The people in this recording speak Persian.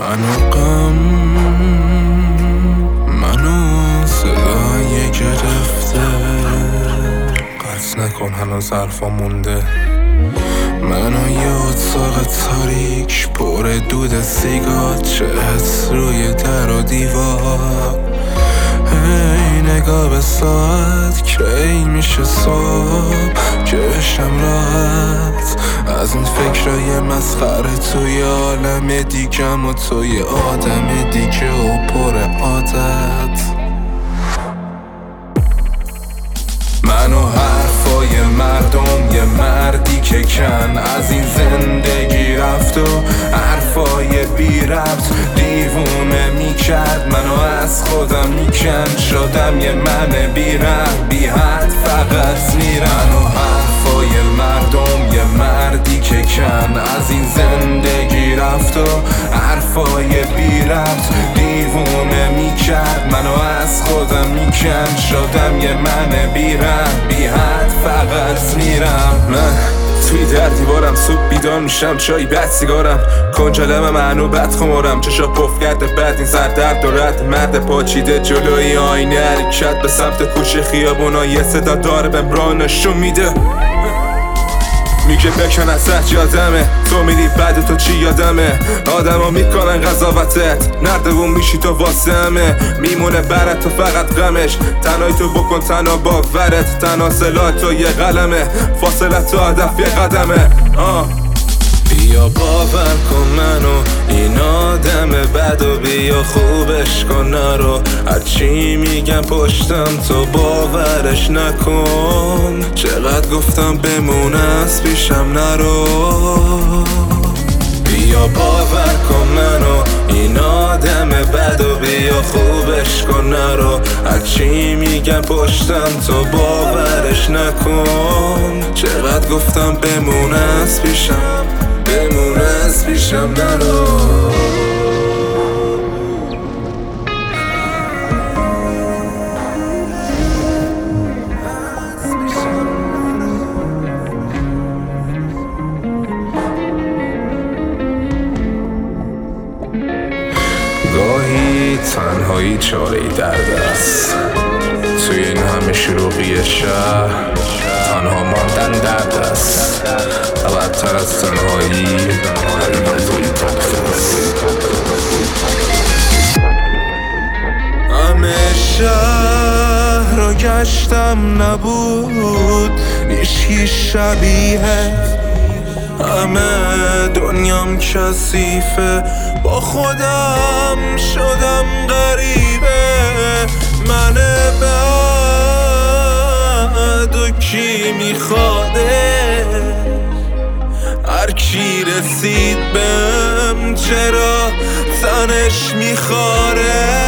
منو صدای گرفته، قطع نکن هنوز حرفا مونده. منو یه اتاق تاریک پر دود سیگار، چت روی در و دیوار. هی نگاه به ساعت کی میشه صبح، چشم راحت از این فکرای مسخره توی عالم دیگم و توی آدم دیگه و پر عادت. منو حرفای مردم، یه مردی که کن از این زندگی رفت و حرفای بی ربط دیوونه میکرد. منو از خودم میکن، شدم یه من بی رحم بی حد فقط میرم. منو حرفای مردم، یه مردی که کن از این زندگی رفت و حرفای بی ربط دیوونه میکرد. منو از خودم میکن، شدم یه من بی رحم بی حد فقط میرم. من توی در دیوارم، صبح بیدار میشم چای بعد سیگارم، کنجالم منو بد خمارم، چشا پف کرده بعد این سر درد و رد مرد پاچیده جلوی آینه حرکت به سمت کوچه خیابونا. یه صدا داره بهم راه نشون میده، میگه بکن ازت یادمه، تو میری بعد تو چی یادمه. آدم ها میکنن قضاوتت، نردبون میشی تو واسه همه، میمونه برات تو فقط غمش. تنهای تو بکن تنها باورت، تنها سلاح تو یه قلمه، فاصله تو هدف یه قدمه. بیا باور کن منو این آدم بد و بیا خوبش کن نرو، هرچی میگم پشتم تو باورش نکن. چقدر گفتم بمون از پیشم نرو. بیا باور کن منو این آدم بد و بیا خوبش کن نرو، هرچی میگم پشتم تو باورش نکن. چقدر گفتم بمون از پیشم، بمون از پیشم نرو. گاهی تنهایی چاره‌ای درد است، توی این همه شلوغی شهر تنها ماندن درد است. بدتر از تنهایی توی پادکست. همه شهر رو گشتم نبود هیچکی شبیه، همه دنیام کثیفه، با خودم شدم غریبه. من بعد و کی میخواده، هر کی رسید بهم چرا تنش میخواره.